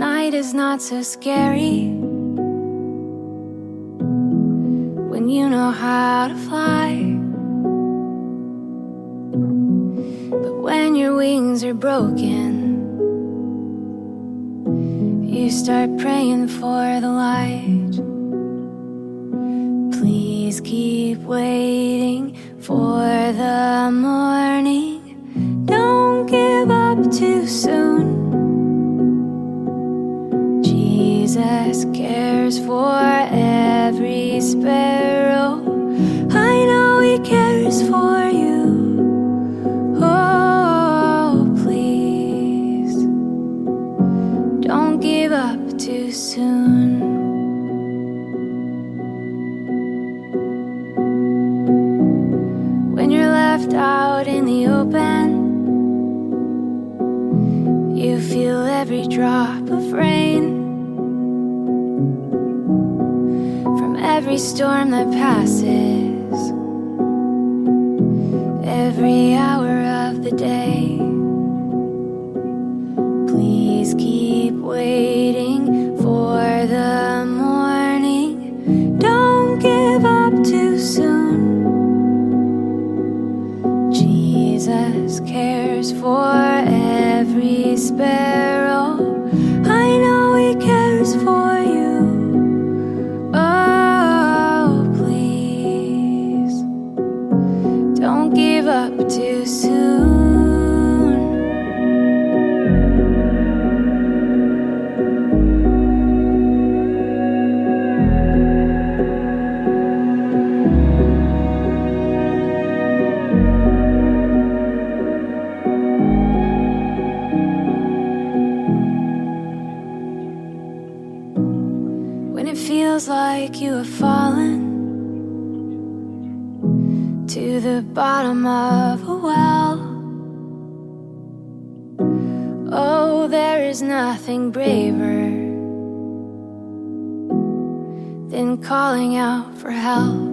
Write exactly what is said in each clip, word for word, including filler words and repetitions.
night is not so scary when you know how to fly. But when your wings are broken, you start praying for the light. Please keep waiting for the morning. Don't give up too soon. Jesus cares for every sparrow. I know He cares for you. Oh, please, don't give up too soon. When you're left out in the open, you feel every drop of rain from every storm that passes, every hour of the day. Please keep waiting for the morning. Don't give up too soon. Jesus cares for every sparrow. I know He cares for you. Oh, please, don't give up too soon. When it feels like you have fallen to the bottom of a well, oh, there is nothing braver than calling out for help.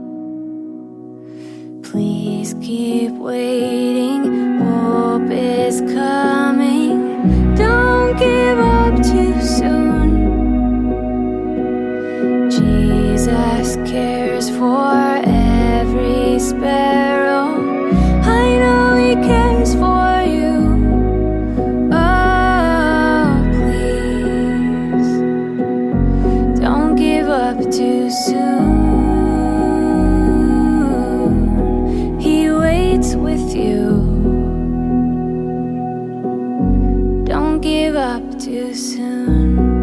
Please keep waiting, hope is coming. Don't give up too soon. Jesus cares for every sparrow. I know He cares for you. Oh, please, don't give up too soon. He waits with you. Don't give up too soon.